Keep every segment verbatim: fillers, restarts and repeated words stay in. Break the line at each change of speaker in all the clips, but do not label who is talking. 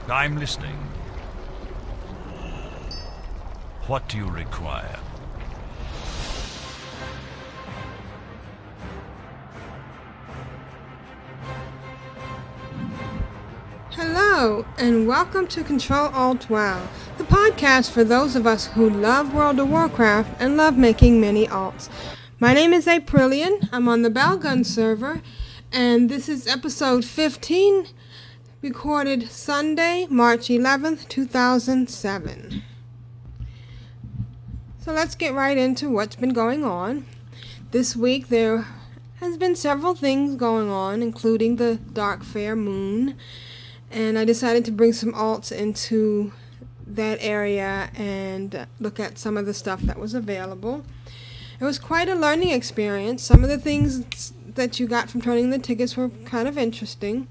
I'm listening. What do you require?
Hello, and welcome to Control Alt WoW, the podcast for those of us who love World of Warcraft and love making many alts. My name is Aprillian, I'm on the Balgun server, and this is episode fifteen, recorded Sunday, March eleventh, two thousand seven. So let's get right into what's been going on. This week there has been several things going on, including the Dark Fair Moon, and I decided to bring some alts into that area and look at some of the stuff that was available. It was quite a learning experience. Some of the things that you got from turning the tickets were kind of interesting.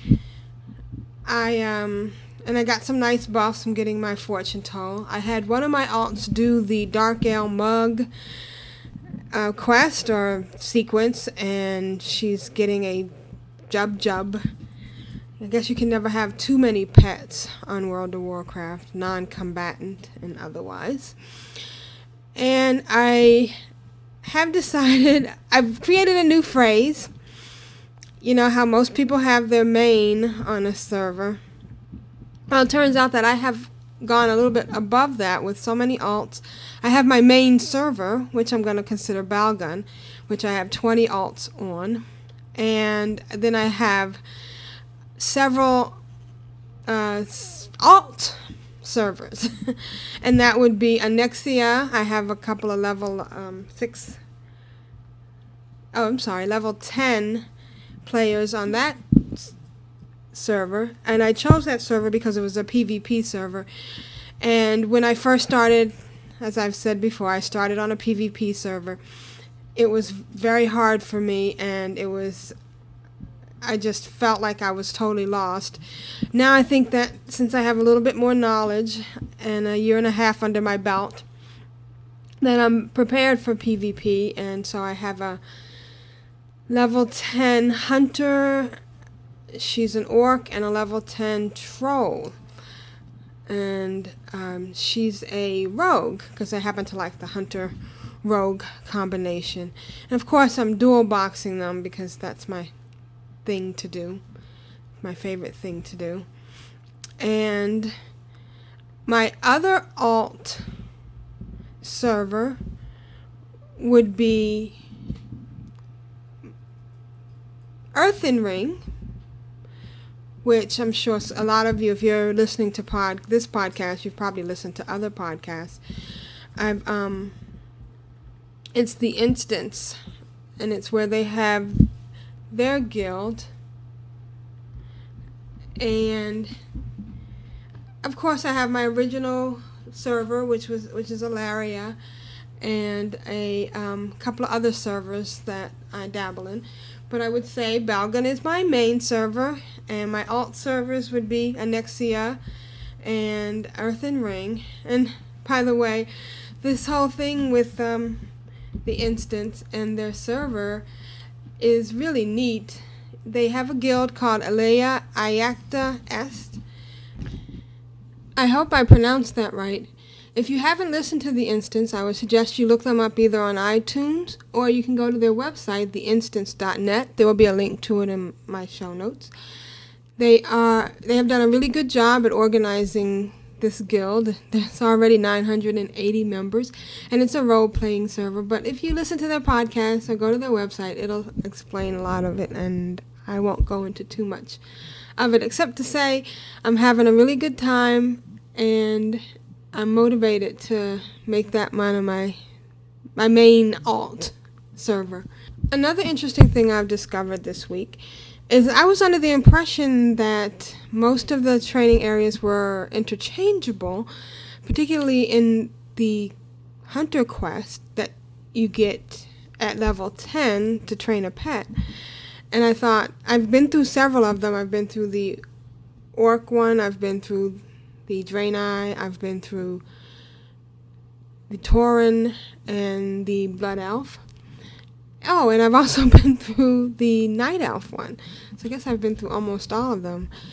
I um and I got some nice buffs from getting my fortune toll. I had one of my alts do the Dark Ale Mug uh, quest or sequence, and she's getting a Jub Jub. I guess you can never have too many pets on World of Warcraft, non-combatant and otherwise. And I have decided, I've created a new phrase. You know how most people have their main on a server. Well, it turns out that I have gone a little bit above that with so many alts. I have my main server, which I'm going to consider Balgun, which I have twenty alts on. And then I have several uh, alt servers, and that would be Annexia. I have a couple of level um, six, oh I'm sorry, level ten players on that s- server, and I chose that server because it was a PvP server. And when I first started, as I've said before, I started on a PvP server. It was very hard for me, and it was I just felt like I was totally lost. Now I think that since I have a little bit more knowledge and a year and a half under my belt, that I'm prepared for PvP, and so I have a level ten hunter, she's an orc, and a level ten troll. And um, she's a rogue, because I happen to like the hunter rogue combination. And of course I'm dual boxing them because that's my thing to do, my favorite thing to do. And my other alt server would be Earthen Ring, which I'm sure a lot of you, if you're listening to pod this podcast, you've probably listened to other podcasts. I've um it's the instance, and it's where they have their guild, and of course I have my original server, which was which is Alaria, and a um, couple of other servers that I dabble in. But I would say Balgun is my main server, and my alt servers would be Annexia and Earthen Ring. And by the way, this whole thing with um, the instance and their server is really neat. They have a guild called Alea Iacta Est. I hope I pronounced that right. If you haven't listened to the instance, I would suggest you look them up either on iTunes, or you can go to their website, the instance dot net. There will be a link to it in my show notes. They are they have done a really good job at organizing this guild. There's already nine hundred eighty members, and it's a role-playing server. But if you listen to their podcast or go to their website, it'll explain a lot of it, and I won't go into too much of it, except to say I'm having a really good time, and I'm motivated to make that one of my my main alt server. Another interesting thing I've discovered this week is I was under the impression that most of the training areas were interchangeable, particularly in the hunter quest that you get at level ten to train a pet. And I thought, I've been through several of them. I've been through the orc one, I've been through the Draenei, I've been through the Tauren and the Blood Elf. Oh, and I've also been through the Night Elf one. So I guess I've been through almost all of them.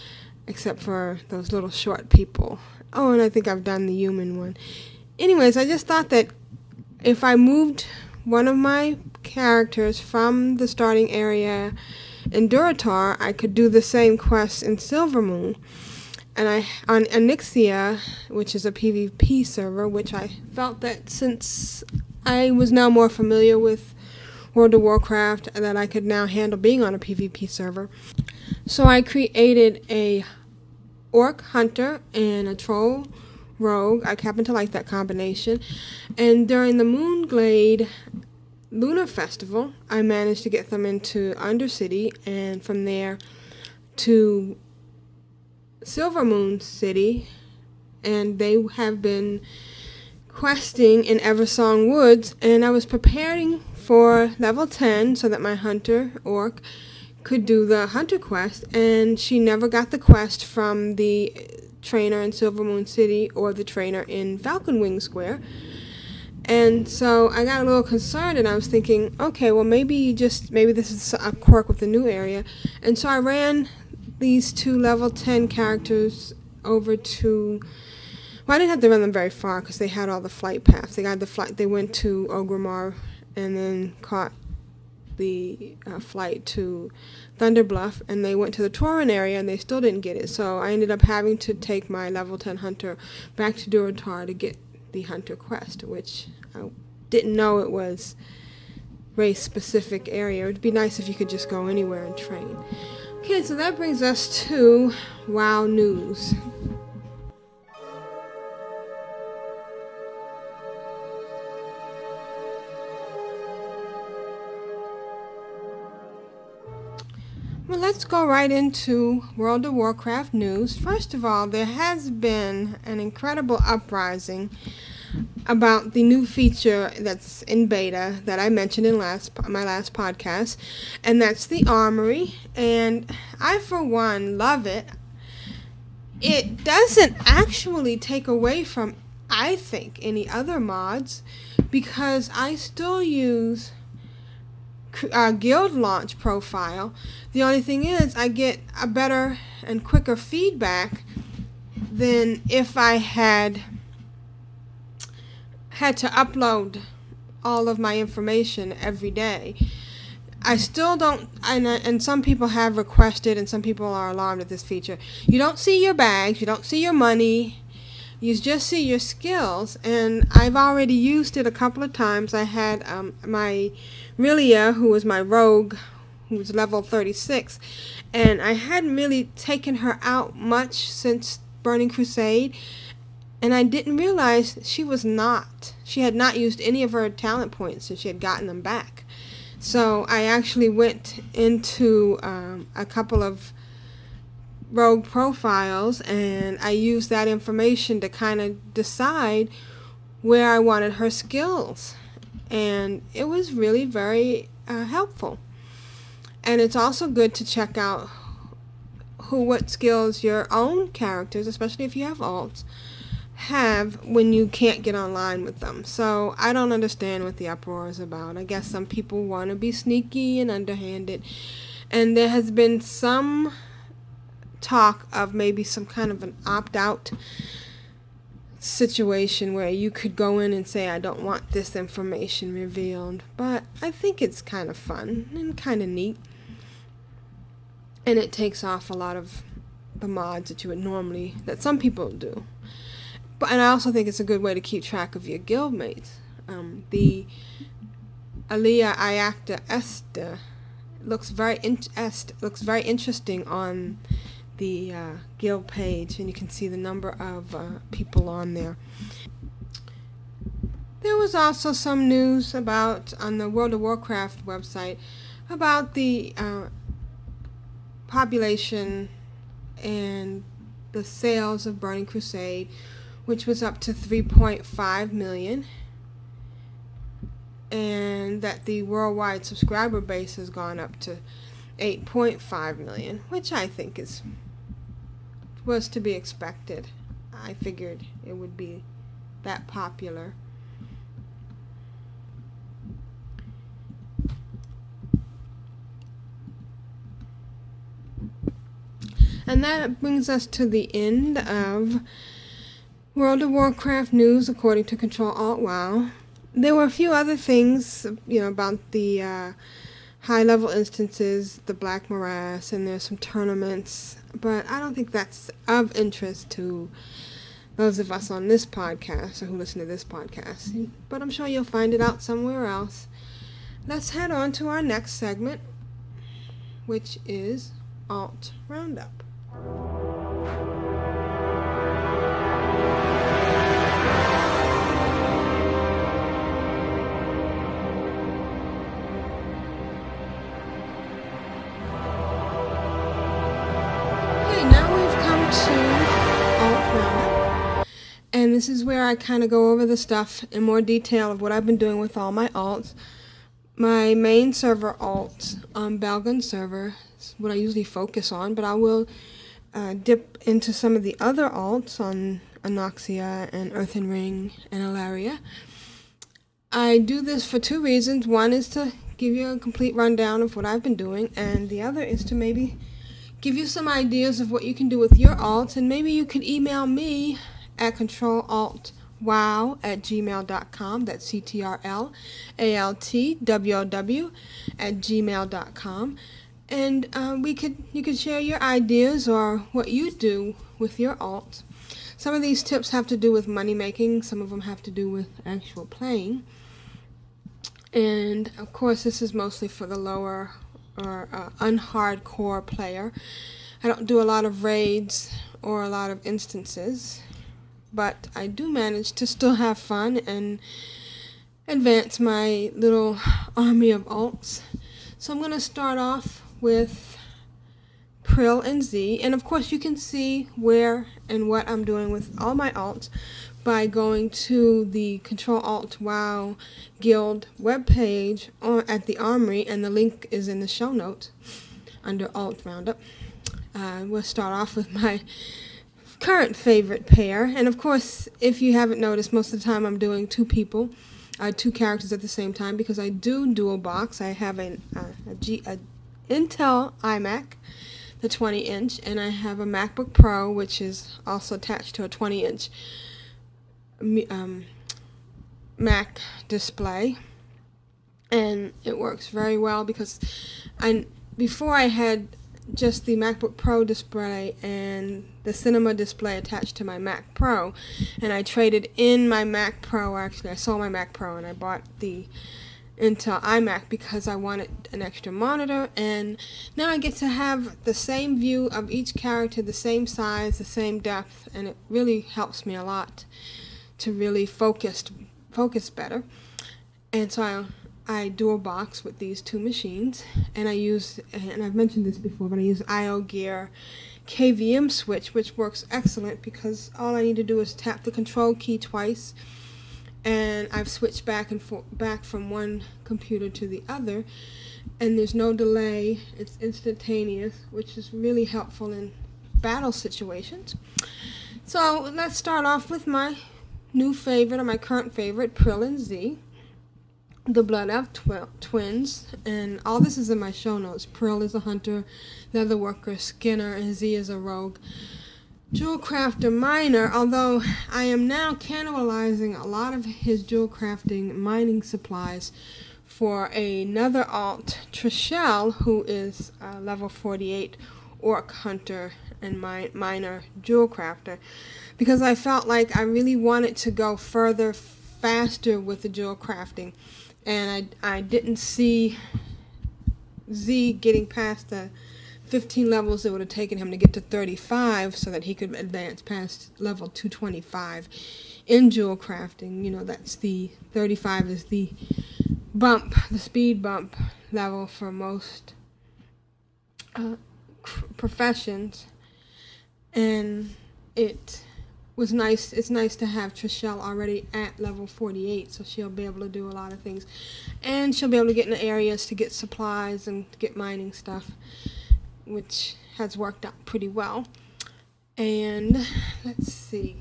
except for those little short people. Oh, and I think I've done the human one. Anyways, I just thought that if I moved one of my characters from the starting area in Durotar, I could do the same quest in Silvermoon. And I on Onyxia, which is a PvP server, which I felt that since I was now more familiar with World of Warcraft, that I could now handle being on a PvP server. So I created a orc hunter and a troll rogue. I happen to like that combination. And during the Moonglade Lunar Festival, I managed to get them into Undercity, and from there to Silvermoon City, and they have been questing in Eversong Woods, and I was preparing for level ten so that my hunter orc could do the hunter quest, and she never got the quest from the trainer in Silvermoon City or the trainer in Falconwing Square. And so I got a little concerned, and I was thinking, okay, well, maybe you just maybe this is a quirk with the new area. And so I ran these two level ten characters over to, well, I didn't have to run them very far because they had all the flight paths. They got the flight. They went to Orgrimmar and then caught the uh, flight to Thunderbluff, and they went to the Tauren area, and they still didn't get it. So I ended up having to take my level ten hunter back to Durotar to get the hunter quest, which I didn't know it was race-specific area. It would be nice if you could just go anywhere and train. Okay, so that brings us to WoW News. Well, let's go right into World of Warcraft news. First of all, there has been an incredible uprising about the new feature that's in beta that I mentioned in last my last podcast, and that's the Armory. And I, for one, love it. It doesn't actually take away from, I think, any other mods, because I still use Uh, guild launch profile. The only thing is I get a better and quicker feedback than if I had had to upload all of my information every day. I still don't, and, and some people have requested, and some people are alarmed at this feature. You don't see your bags, you don't see your money, you just see your skills. And I've already used it a couple of times. I had um, my Rilia, who was my rogue, who was level thirty-six, and I hadn't really taken her out much since Burning Crusade, and I didn't realize she was not. She had not used any of her talent points since she had gotten them back. So I actually went into um, a couple of rogue profiles, and I used that information to kind of decide where I wanted her skills, and it was really very uh, helpful. And it's also good to check out who what skills your own characters, especially if you have alts, have when you can't get online with them. So I don't understand what the uproar is about. I guess some people want to be sneaky and underhanded, and there has been some talk of maybe some kind of an opt-out situation where you could go in and say, I don't want this information revealed. But I think it's kind of fun and kind of neat, and it takes off a lot of the mods that you would normally, that some people do. But and I also think it's a good way to keep track of your guildmates. Um, the Alia Iacta Esta looks very in- Est looks very interesting on the uh, guild page, and you can see the number of uh, people on there. There was also some news about, on the World of Warcraft website, about the uh, population and the sales of Burning Crusade, which was up to three point five million, and that the worldwide subscriber base has gone up to eight point five million, which I think is was to be expected. I figured it would be that popular. And that brings us to the end of World of Warcraft news according to Control Alt WoW. There were a few other things, you know, about the uh, high-level instances, the Black Morass, and there's some tournaments, but I don't think that's of interest to those of us on this podcast or who listen to this podcast. But I'm sure you'll find it out somewhere else. Let's head on to our next segment, which is Alt Roundup. And this is where I kind of go over the stuff in more detail of what I've been doing with all my alts. My main server alt, um, Balgun server, is what I usually focus on, but I will uh, dip into some of the other alts on Anoxia and Earthen Ring and Alaria. I do this for two reasons. One is to give you a complete rundown of what I've been doing, and the other is to maybe give you some ideas of what you can do with your alts, and maybe you could email me at control alt wow at gmail dot com. That's C T R L A L T W O W at gmail dot com. And uh, we could you could share your ideas or what you do with your alt. Some of these tips have to do with money making. Some of them have to do with actual playing. And of course, this is mostly for the lower or uh, unhardcore player. I don't do a lot of raids or a lot of instances, but I do manage to still have fun and advance my little army of alts. So I'm going to start off with Prill and Z, and of course you can see where and what I'm doing with all my alts by going to the Control Alt WoW Guild webpage or at the Armory, and the link is in the show notes under Alt Roundup. Uh, we'll start off with my current favorite pair, and of course, if you haven't noticed, most of the time I'm doing two people, uh, two characters at the same time, because I do dual box. I have an uh, a, G, a Intel iMac, the twenty inch, and I have a MacBook Pro, which is also attached to a twenty inch um, Mac display, and it works very well because I before I had just the MacBook Pro display and the Cinema display attached to my Mac Pro, and I traded in my Mac Pro. Actually, I sold my Mac Pro and I bought the Intel iMac because I wanted an extra monitor, and now I get to have the same view of each character, the same size, the same depth, and it really helps me a lot to really focus focus better. And so I I dual box with these two machines, and I use, and I've mentioned this before, but I use I O Gear K V M switch, which works excellent because all I need to do is tap the control key twice, and I've switched back and forth, back from one computer to the other, and there's no delay. It's instantaneous, which is really helpful in battle situations. So let's start off with my new favorite, or my current favorite, Prill and Z, the Blood Elf twi- twins, and all this is in my show notes. Prill is a hunter, leatherworker, skinner, and Z is a rogue jewel crafter miner, although I am now cannibalizing a lot of his jewel crafting mining supplies for another alt, Trishelle, who is a level forty-eight orc hunter and mi- miner jewel crafter, because I felt like I really wanted to go further, faster with the jewel crafting. And I, I didn't see Z getting past the fifteen levels it would have taken him to get to thirty-five so that he could advance past level two twenty-five in jewel crafting. You know, that's the thirty-five is the bump, the speed bump level for most uh, professions. And it was nice. It's nice to have Trishelle already at level forty-eight, so she'll be able to do a lot of things, and she'll be able to get in areas to get supplies and get mining stuff, which has worked out pretty well. And let's see,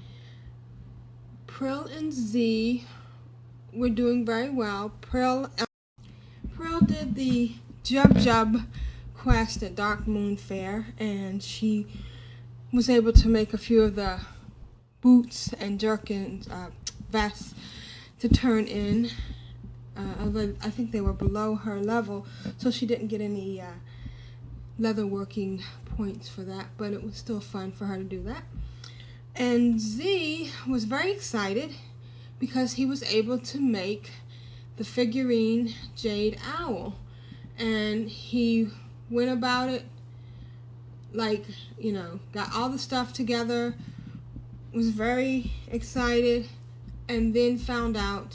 Prill and Z were doing very well. Prill, Prill did the Jub Jub quest at Dark Moon Fair, and she was able to make a few of the boots and jerkins, uh, vests to turn in. Uh, although I think they were below her level, so she didn't get any uh, leather working points for that, but it was still fun for her to do that. And Z was very excited because he was able to make the figurine Jade Owl, and he went about it like, you know, got all the stuff together, was very excited, and then found out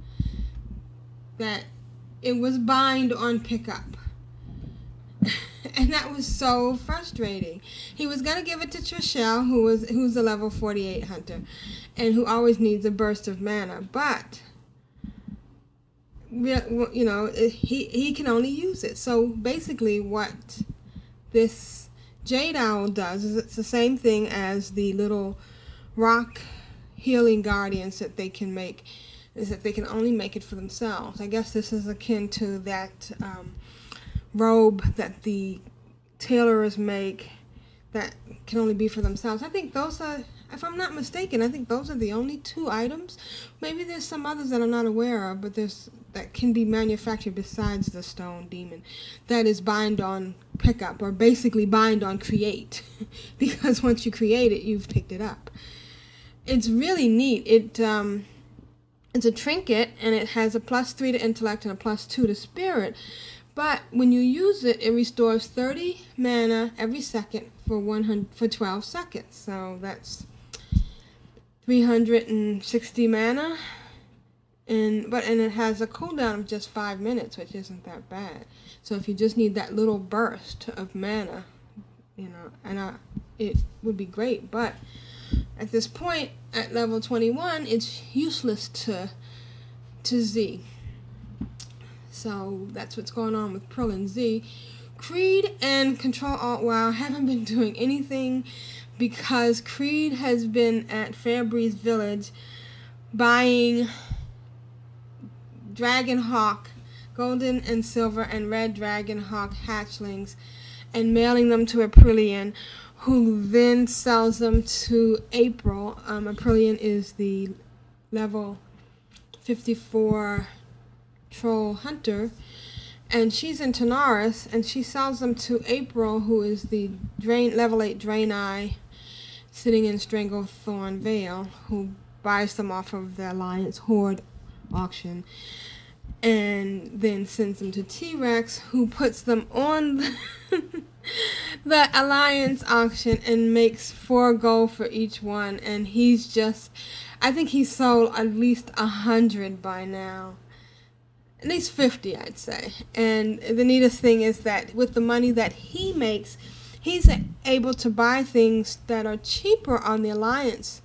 that it was bind on pickup. And that was so frustrating. He was going to give it to Trishelle, who was who's a level forty-eight hunter, and who always needs a burst of mana. But, you know, he, he can only use it. So basically what this Jade Owl does is it's the same thing as the little rock healing guardians that they can make, is that they can only make it for themselves. I guess this is akin to that um, robe that the tailors make that can only be for themselves. I think those are, if I'm not mistaken, I think those are the only two items. Maybe there's some others that I'm not aware of, but there's that can be manufactured besides the stone demon. That is bind on pickup, or basically bind on create, because once you create it, you've picked it up. It's really neat. It um, it's a trinket, and it has a plus three to intellect and a plus two to spirit. But when you use it, it restores thirty mana every second for one hundred for twelve seconds. So that's three hundred sixty mana, and but and it has a cooldown of just five minutes, which isn't that bad. So if you just need that little burst of mana, you know, and uh, it would be great. But at this point, at level twenty-one, it's useless to to Z. So that's what's going on with Pearl and Z. Creed and Control Alt WoW haven't been doing anything because Creed has been at Fairbreeze Village buying Dragonhawk, golden and silver and red Dragonhawk hatchlings, and mailing them to Aprillian, who then sells them to April. Um, Aprillian is the level fifty-four troll hunter, and she's in Tanaris, and she sells them to April, who is the drain level eight Draenei sitting in Stranglethorn Vale, who buys them off of the Alliance Horde auction, and then sends them to T-Rex, who puts them on the, the Alliance auction and makes four gold for each one. And he's just, I think he's sold at least a hundred by now. At least fifty, I'd say. And the neatest thing is that with the money that he makes, he's able to buy things that are cheaper on the Alliance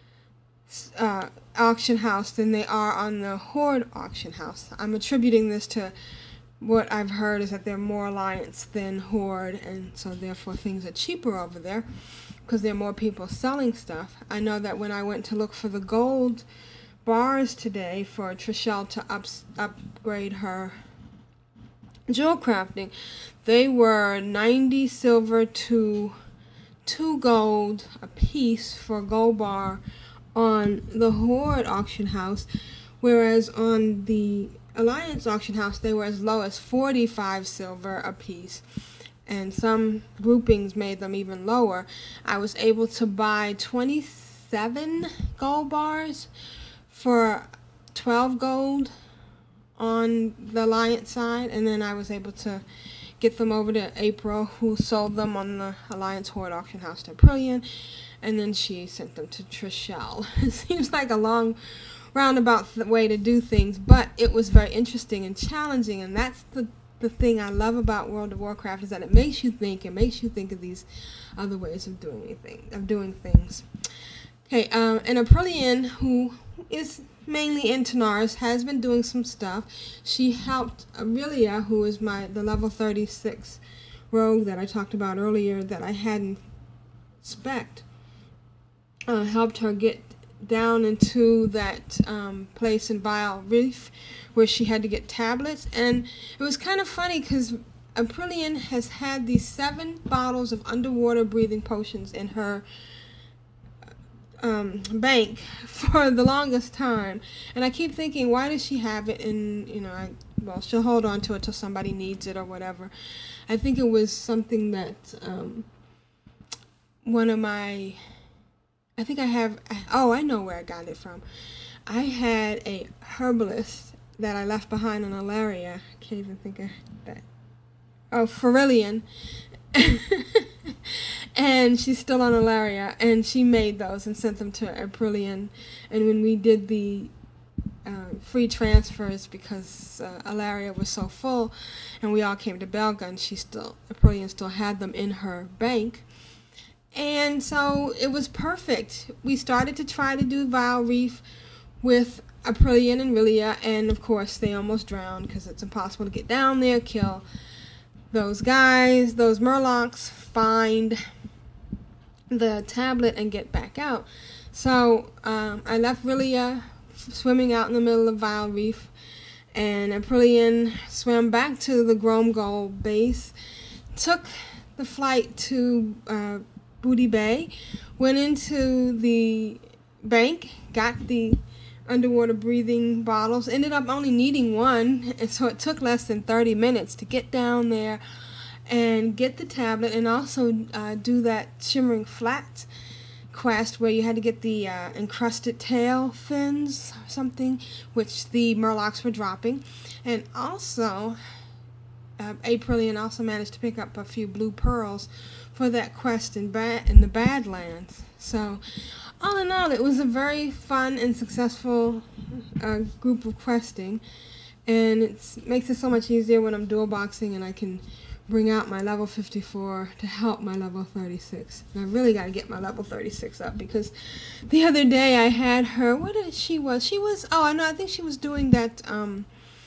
uh, auction house than they are on the Horde auction house. I'm attributing this to what I've heard is that they're more Alliance than Horde, and so therefore things are cheaper over there because there are more people selling stuff. I know that when I went to look for the gold bars today for Trishelle to ups, upgrade her jewel crafting, they were ninety silver to two gold a piece for a gold bar on the Horde auction house, whereas on the Alliance auction house they were as low as forty-five silver a piece, and some groupings made them even lower. I was able to buy twenty-seven gold bars for twelve gold on the Alliance side, and then I was able to get them over to April, who sold them on the Alliance Horde auction house to Aprillian, and then she sent them to Trishelle. It seems like a long roundabout way to do things, but it was very interesting and challenging, and that's the the thing I love about World of Warcraft, is that it makes you think, it makes you think of these other ways of doing anything, of doing things. Okay, um, and Aprillian, who is mainly in Tanaris, has been doing some stuff. She helped Aurelia, who is my the level thirty-six rogue that I talked about earlier that I hadn't spec'd. Uh, helped her get down into that um, place in Vile Reef where she had to get tablets. And it was kind of funny because Aprillian has had these seven bottles of underwater breathing potions in her um, bank for the longest time, and I keep thinking, why does she have it? And you know, I, well, she'll hold on to it till somebody needs it or whatever. I think it was something that um, one of my, I think I have. Oh, I know where I got it from. I had a herbalist that I left behind on Alaria. I can't even think of that. Oh, Ferillian. And she's still on Alaria, and she made those and sent them to Aprillian. And when we did the uh, free transfers, because uh, Alaria was so full, and we all came to Belgun, she still Aprillian still had them in her bank, and so it was perfect. We started to try to do Vile Reef with Aprillian and Rillia, and of course they almost drowned because it's impossible to get down there, kill those guys, those Murlocs, find the tablet, and get back out. So um, I left Rillia swimming out in the middle of Vile Reef, and Aprillian swam back to the Gromgold base, took the flight to uh, Booty Bay, went into the bank, got the underwater breathing bottles, ended up only needing one, and so it took less than thirty minutes to get down there and get the tablet, and also uh, do that Shimmering Flats quest where you had to get the uh, encrusted tail fins or something, which the Murlocs were dropping. And also uh, Aprillian also managed to pick up a few blue pearls for that quest in, ba- in the Badlands. So all in all, it was a very fun and successful uh, group of questing, and it makes it so much easier when I'm dual boxing and I can bring out my level fifty-four to help my level thirty-six. And I really got to get my level thirty-six up, because the other day I had her, what did she was? She was, oh, I know, I think she was doing that, um,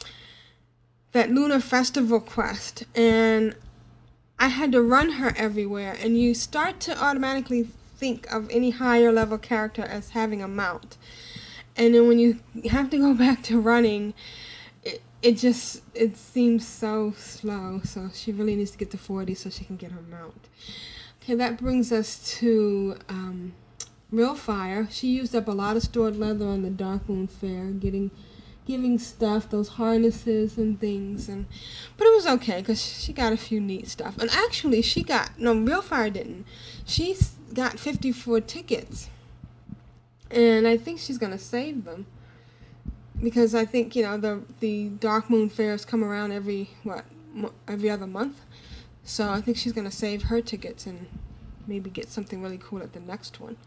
that Lunar Festival quest, and I had to run her everywhere, and you start to automatically think of any higher level character as having a mount. And then when you have to go back to running, it, it just, it seems so slow. So she really needs to get to forty so she can get her mount. Okay, that brings us to um, Real Fire. She used up a lot of stored leather on the Darkmoon Fair, getting, giving stuff, those harnesses and things. And but it was okay, because she got a few neat stuff. And actually, she got, no, Real Fire didn't. She got fifty-four tickets. And I think she's going to save them, because I think, you know, the the Darkmoon Fairs come around every, what, mo- every other month. So I think she's going to save her tickets and maybe get something really cool at the next one.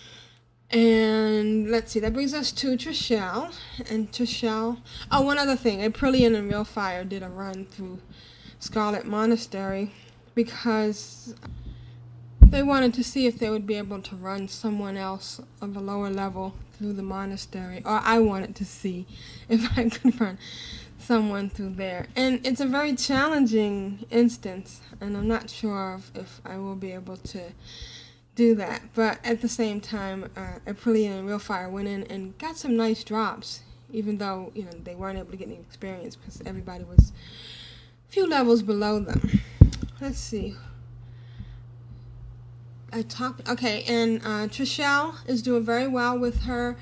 And let's see, that brings us to Trishelle. And Trishelle, oh, one other thing. Aprillian and Real Fire did a run through Scarlet Monastery, because they wanted to see if they would be able to run someone else of a lower level through the monastery. Or I wanted to see if I could run someone through there. And it's a very challenging instance, and I'm not sure if, if I will be able to do that. But at the same time, uh, Aprillian and Real Fire went in and got some nice drops, even though, you know, they weren't able to get any experience because everybody was a few levels below them. Let's see. I talked, okay, and uh, Trishelle is doing very well with her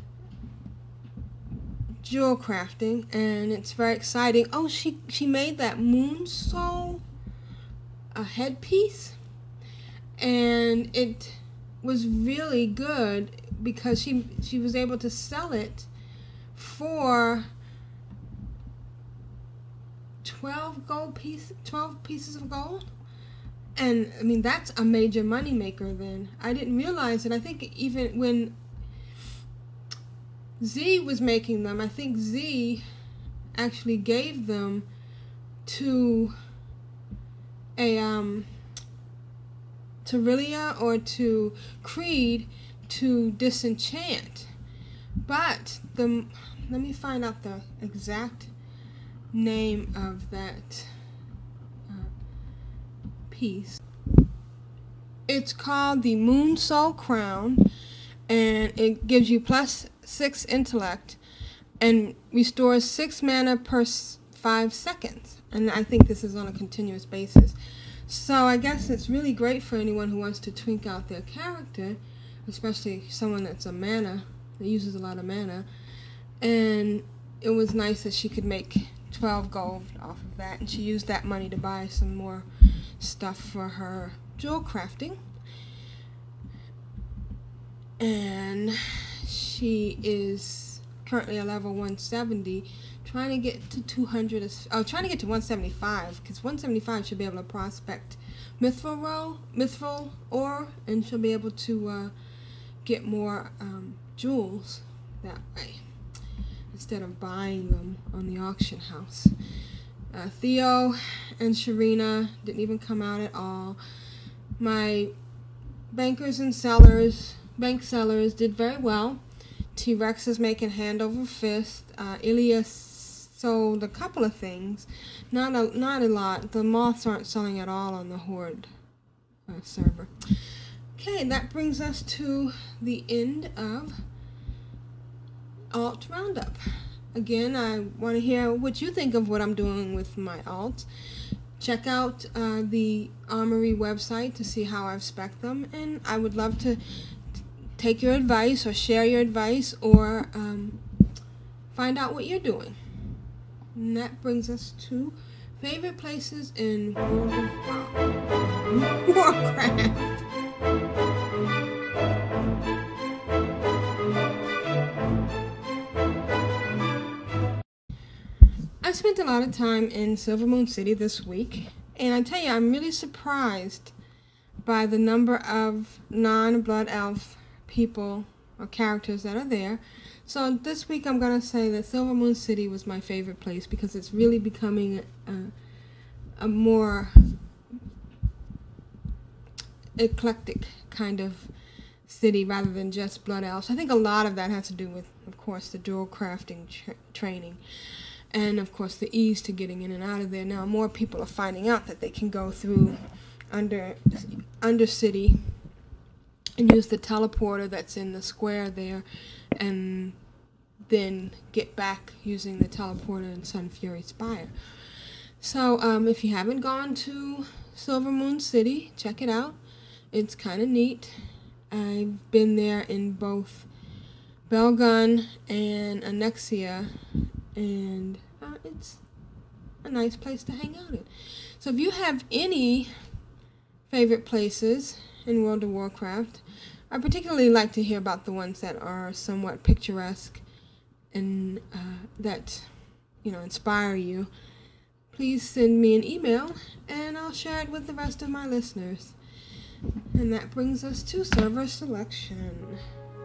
jewel crafting, and it's very exciting. Oh, she she made that Moon Soul a headpiece, and it was really good because she she was able to sell it for twelve gold piece, twelve pieces of gold. And, I mean, that's a major money maker then. I didn't realize it. I think even when Z was making them, I think Z actually gave them to a, um, to Rillia or to Creed to disenchant. But, the, let me find out the exact name of that piece. It's called the Moon Soul Crown, and it gives you plus six intellect and restores six mana per s- five seconds. and I think this is on a continuous basis. So I guess it's really great for anyone who wants to tweak out their character, especially someone that's a mana, that uses a lot of mana. And it was nice that she could make twelve gold off of that, and she used that money to buy some more stuff for her jewel crafting. And she is currently a level one seventy, trying to get to two hundred, oh, trying to get to one seventy-five, because one seventy-five should be able to prospect mithril ore, mithril ore, and she'll be able to uh, get more um, jewels that way, instead of buying them on the auction house. Uh, Theo and Sharina didn't even come out at all. My bankers and sellers, bank sellers did very well. T-Rex is making hand over fist. Uh, Ilias sold a couple of things. Not a, not a lot. The moths aren't selling at all on the Horde uh, server. Okay, that brings us to the end of Alt Roundup. Again, I want to hear what you think of what I'm doing with my alts. Check out uh, the Armory website to see how I've spec'd them, and I would love to take your advice or share your advice or um, find out what you're doing. And that brings us to favorite places in World of Warcraft. I spent a lot of time in Silvermoon City this week, and I tell you, I'm really surprised by the number of non-Blood Elf people or characters that are there. So this week I'm going to say that Silvermoon City was my favorite place because it's really becoming a, a more eclectic kind of city rather than just Blood Elves. I think a lot of that has to do with, of course, the dual crafting tra training. And, of course, the ease to getting in and out of there. Now, more people are finding out that they can go through under Undercity and use the teleporter that's in the square there, and then get back using the teleporter in Sun Fury Spire. So, um, if you haven't gone to Silvermoon City, check it out. It's kind of neat. I've been there in both Belgun and Annexia, and uh, it's a nice place to hang out in. So if you have any favorite places in World of Warcraft, I particularly like to hear about the ones that are somewhat picturesque and uh, that, you know, inspire you. Please send me an email and I'll share it with the rest of my listeners. And that brings us to server selection.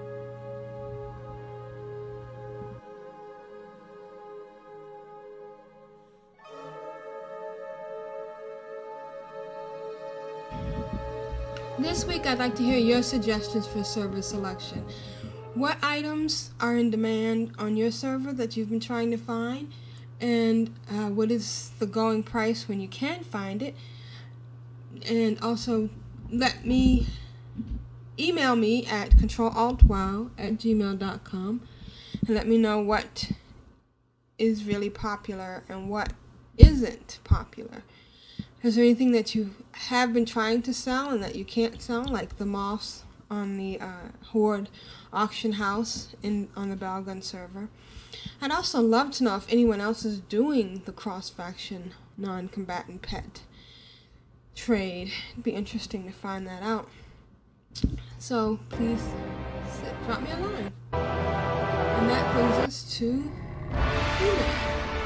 This week, I'd like to hear your suggestions for server selection. What items are in demand on your server that you've been trying to find? And uh, what is the going price when you can find it? And also, let me email me at control alt wow at gmail dot com and let me know what is really popular and what isn't popular. Is there anything that you have been trying to sell and that you can't sell, like the moths on the uh, Horde auction house in on the Belgun server? I'd also love to know if anyone else is doing the cross-faction non-combatant pet trade. It'd be interesting to find that out. So please sit, drop me a line. And that brings us to email.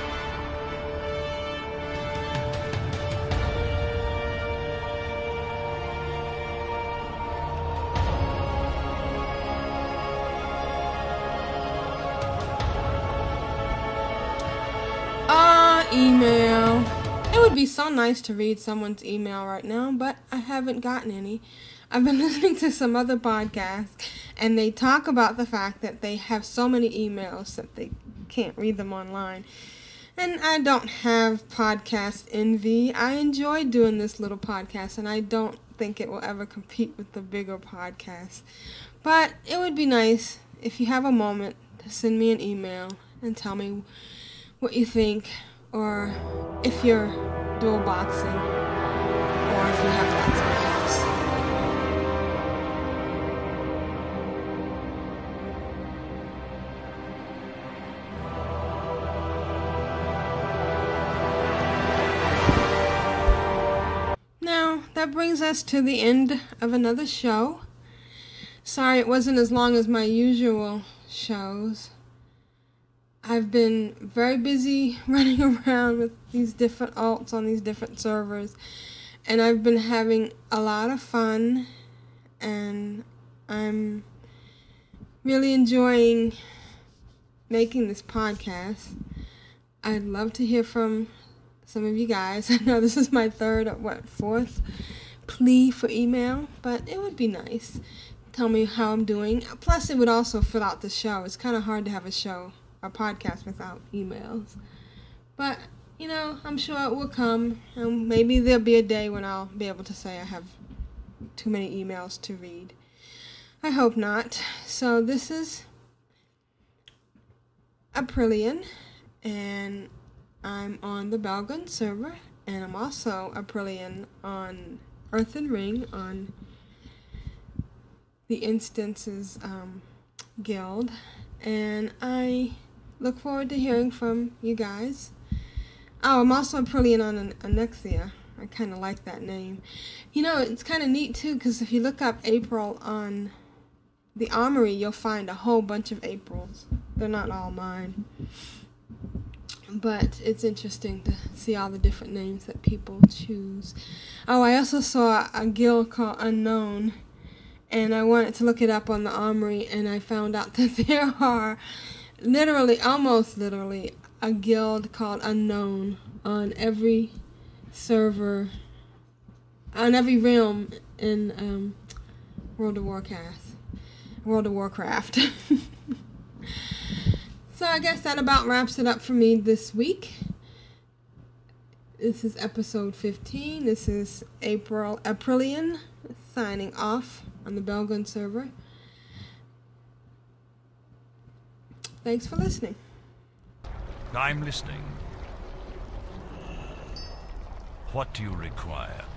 Email. It would be so nice to read someone's email right now, but I haven't gotten any. I've been listening to some other podcasts, and they talk about the fact that they have so many emails that they can't read them online. And I don't have podcast envy. I enjoy doing this little podcast, and I don't think it will ever compete with the bigger podcasts. But it would be nice if you have a moment to send me an email and tell me what you think, or if you're dual boxing, or if you have lots of apps. Now, that brings us to the end of another show. Sorry it wasn't as long as my usual shows. I've been very busy running around with these different alts on these different servers, and I've been having a lot of fun, and I'm really enjoying making this podcast. I'd love to hear from some of you guys. I know this is my third or what, fourth plea for email, but it would be nice. Tell me how I'm doing. Plus, it would also fill out the show. It's kind of hard to have a show, a podcast without emails. But, you know, I'm sure it will come. And maybe there'll be a day when I'll be able to say I have too many emails to read. I hope not. So this is Aprillian, and I'm on the Belgun server, and I'm also Aprillian on Earthen Ring on the Instances um, Guild, and I look forward to hearing from you guys. Oh, I'm also Aprillian on an Anexia. I kind of like that name. You know, it's kind of neat too, because if you look up April on the Armory, you'll find a whole bunch of Aprils. They're not all mine. But it's interesting to see all the different names that people choose. Oh, I also saw a guild called Unknown, and I wanted to look it up on the Armory, and I found out that there are literally, almost literally, a guild called Unknown on every server, on every realm in um, World of Warcraft. World of Warcraft. So I guess that about wraps it up for me this week. This is episode fifteen. This is April Aprillian signing off on the Belgun server. Thanks for listening.
I'm listening. What do you require?